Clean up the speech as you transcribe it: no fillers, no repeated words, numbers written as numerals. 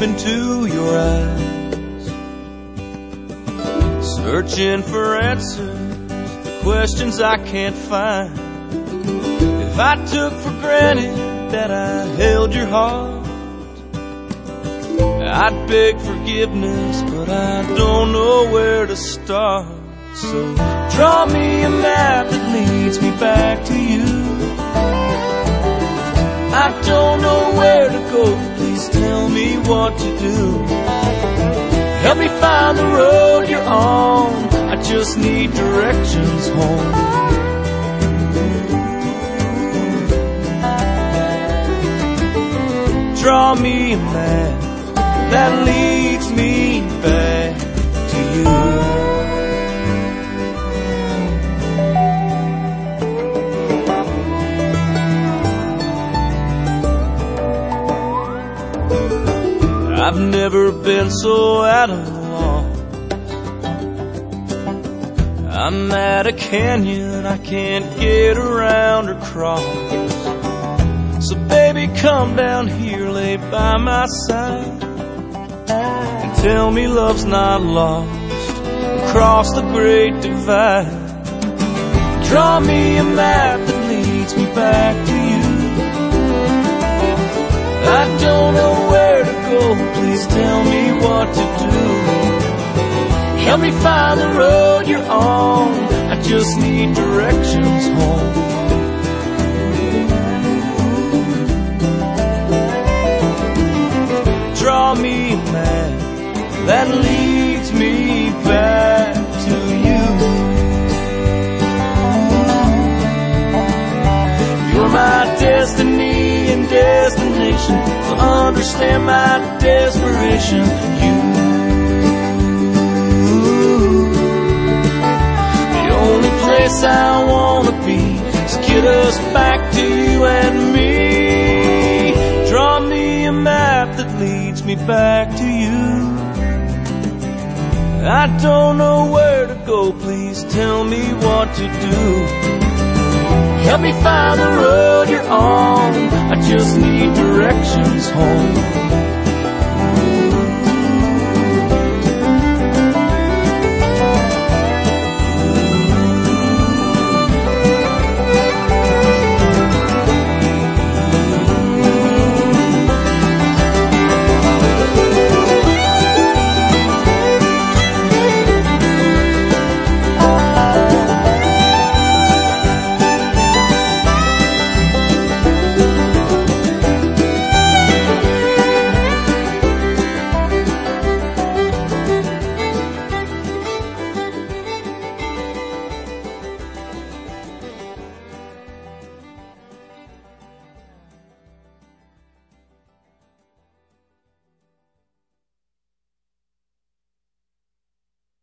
into your eyes, searching for answers to questions I can't find. If I took for granted that I held your heart, I'd beg forgiveness, but I don't know where to start. So draw me a map that leads me back to you. I don't know where to go, please tell me what to do. Help me find the road you're on, I just need directions home. Draw me a map that leads me back to you. I've never been so at a loss. I'm at a canyon I can't get around or cross. So baby, come down here, lay by my side, and tell me love's not lost across the great divide. Draw me a map that leads me back to you. I don't know where to go, please tell me what to do. Help me find the road you're on, I just need directions home. Draw me a map that leads me back to you. You're my destiny and destination, so understand my desperation. The only place I wanna be is get us back to you and me. Draw me a map that leads me back to you. I don't know where to go, please tell me what to do. Help me find the road you're on, I just need directions home.